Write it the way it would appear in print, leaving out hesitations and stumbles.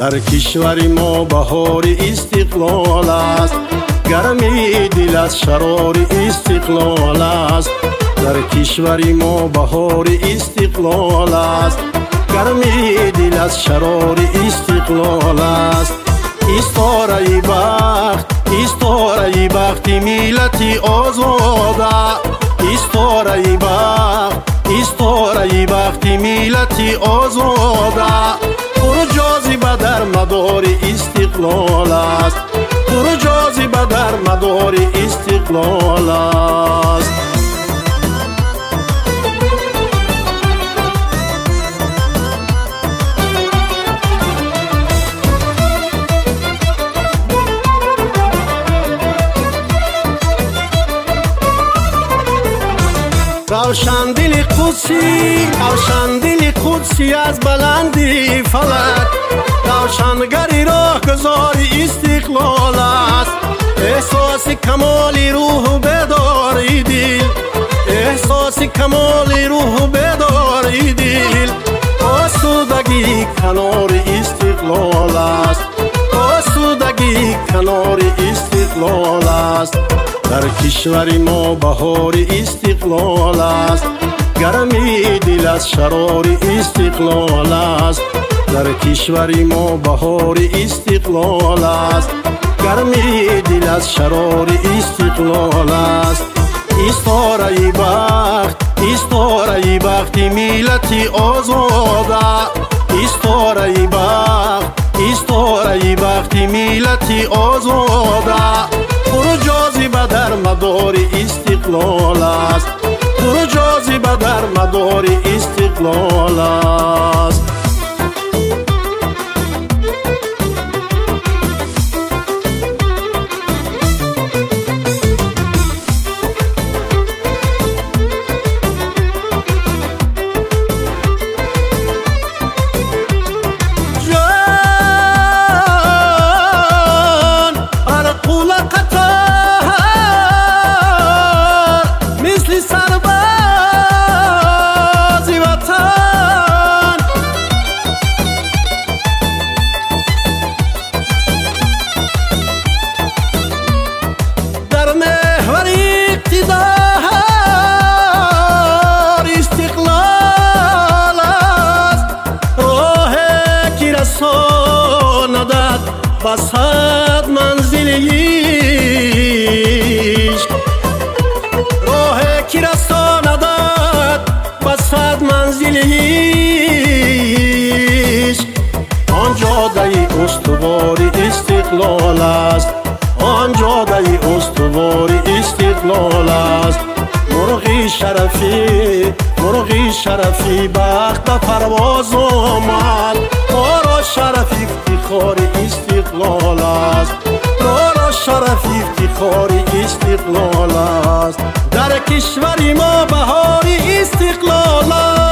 در کشور ما بهار استقلال است، گرمی دل از شرار استقلال است. در کشور ما بهار استقلال است، گرمی دل از شرار استقلال است. استاره بخت، استاره بخت ملت آزاده، استاره بخت، استاره بخت ملت آزاده. پر جاذبه در مدار استقلال است، پر جاذبه در مدار استقلال است. روشن دل قدسی، روشن دل قدسی از بلندی فلک، روشنگری راهگذار استقلال است. احساس کمال روح بیدار دل، احساس کمال روح بیدار دل. آسودگی کنار استقلال است، آسودگی کنار استقلال است. در کشور ما بهار استقلال است، گرمی دل از شرار استقلال است. در کشور ما بهار استقلال است، گرمی دل از شرار استقلال است. استاره بخت، استاره بخت ملت آزاده، استاره بخت، استاره بخت ملت آزاده. پر جاذبه در مدار استقلال است، پر جاذبه در مدار استقلال است. بسد منزل عشق، راه کی رساندد بسد منزل عشق. آن جاده استوار استقلال است، آن جاده استوار استقلال است. مرغی شرفی، مرغی شرفی بخت به پرواز آمد. ما را شرف افتخار استقلال است، ما را شرف افتخار استقلال است. در کشور ما بهار استقلال است.